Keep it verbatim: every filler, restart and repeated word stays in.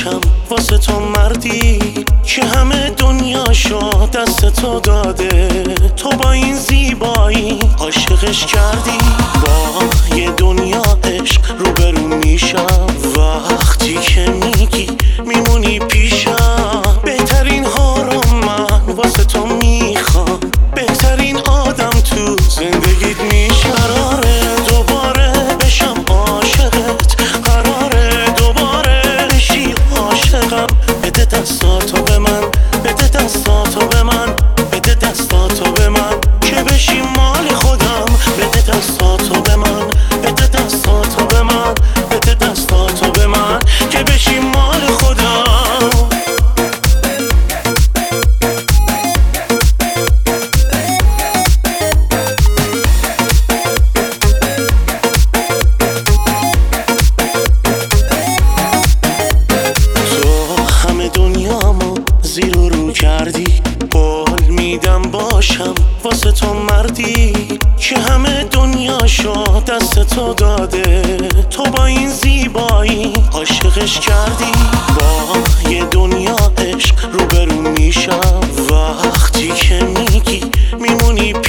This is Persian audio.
باشم واسه تو مردی که همه دنیاشو دست تو داده. تو با این زیبایی عاشقش کردی، با یه دنیا عشق روبرو میشم وقتی که میگی میمونی پیشم. بهترین ها رو من واسه تو میخوام، بهترین آدم تو زندگیت میشم. قراره دوباره بشم عاشقت، قراره دوباره بشی عاشقم. بده دستاتو به من، بده دستاتو به من، بده دستاتو به من که بشی مال خودم. بده دستاتو به من، بده دستاتو به من، بده دستاتو به من که بشی مال خودم. زیر و رو کردی، قول میدم باشم واسه تو مردی که همه دنیاشو دست تو داده. تو با این زیبایی عاشقش کردی، با یه دنیا عشق روبرو میشم وقتی که میگی میمونی